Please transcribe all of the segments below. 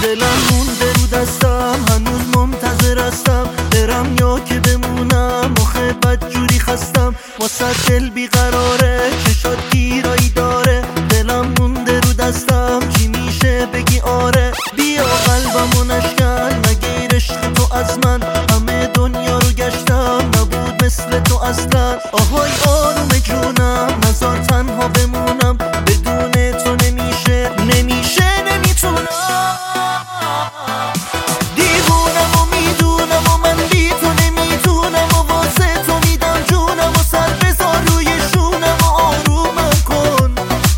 دلم مونده رو دستم، هنوز منتظر هستم برم یا که بمونم. آخه بدجوری خستم، واسه دل بیقراره، چشات گیرایی داره. دلم مونده رو دستم، چی میشه بگی آره؟ بیا قلبمو نشکن، نگیر عشق تو از من. همه دنیا رو گشتم، نبود مثل تو اصلا. آهای آروم جونم، نذار تنها بمونم، بدون تو نمیشه نمیتونم. دیوونم و میدونم و من بی تو نمیتونم، و واسه تو میدم جونم، و سر بذار روی شونم و آرومم کن.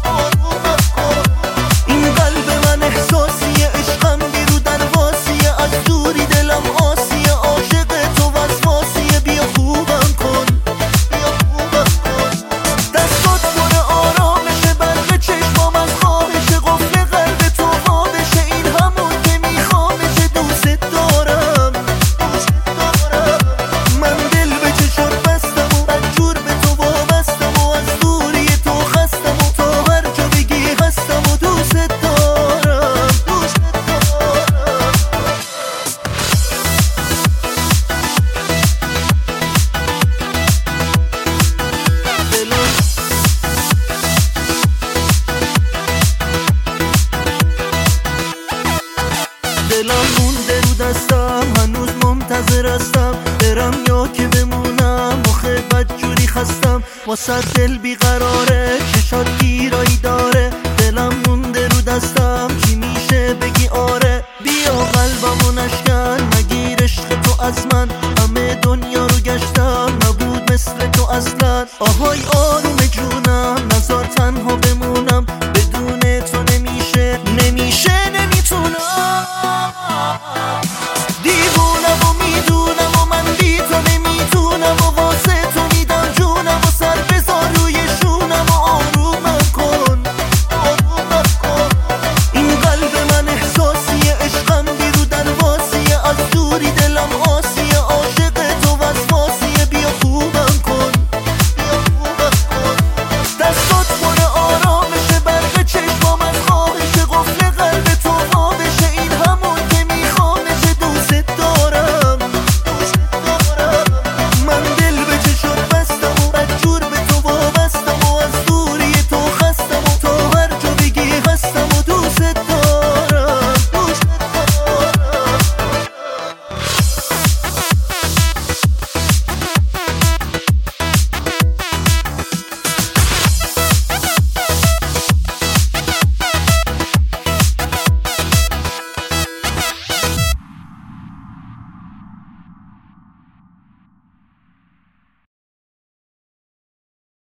این قلب من احساسیه، عشقم بیرو درواسیه، از دوری دلم آسیه، عاشق تو وسواسیه. بیا خوبم کن، دستات پر آرامشه، برق چشمام از خوابشه، قفل قلب تو وا بشه، این همون که میخوامشه. دوست دارم من، دل به چشات بستم و بدجور به تو وابستم، و از دوری تو خستم، و تا هر جا بگی هستم، و دوست دارم. دلم مونده رو دستم، هنوز منتظر هستم برم یا که بمونم. آخه بدجوری خستم، واسه دل بیقراره، چشات گیرایی داره. دلم مونده رو دستم، چی میشه بگی آره؟ بیا قلبمو نشکن، نگیر عشق تو از من. همه دنیا رو گشتم، نبود مثل تو اصلا. آهای